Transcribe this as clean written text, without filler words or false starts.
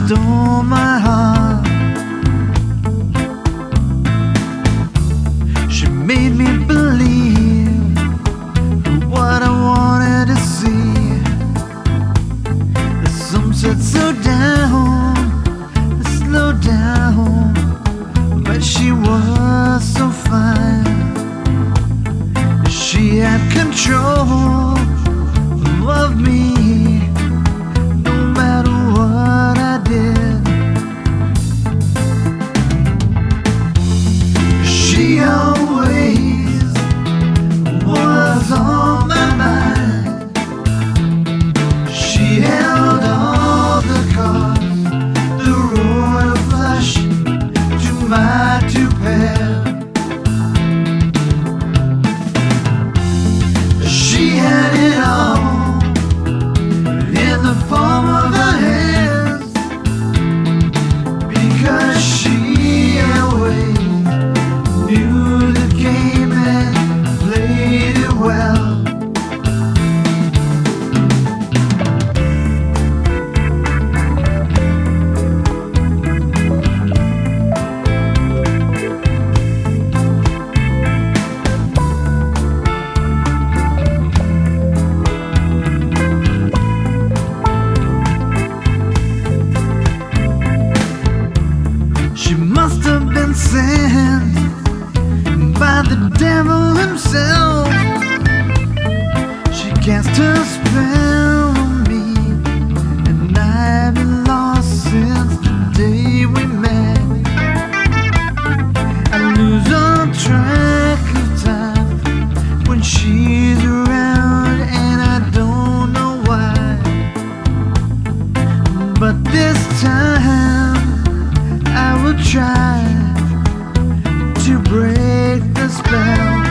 stole my heart. She made me believe what I wanted to see. The sun said slow down, but she was so fine. She had control of me, no matter what I did. She always was on my mind. She held all the cards, the royal flush to my two-pair. She had it all in the palm of her hands, because she always knew the game and played it well. She must have been sent by the devil himself. She cast her spell on me, and I've been lost since the day we met. I lose all track of time when she's around, and I don't know why. But this time I will try to break the spell.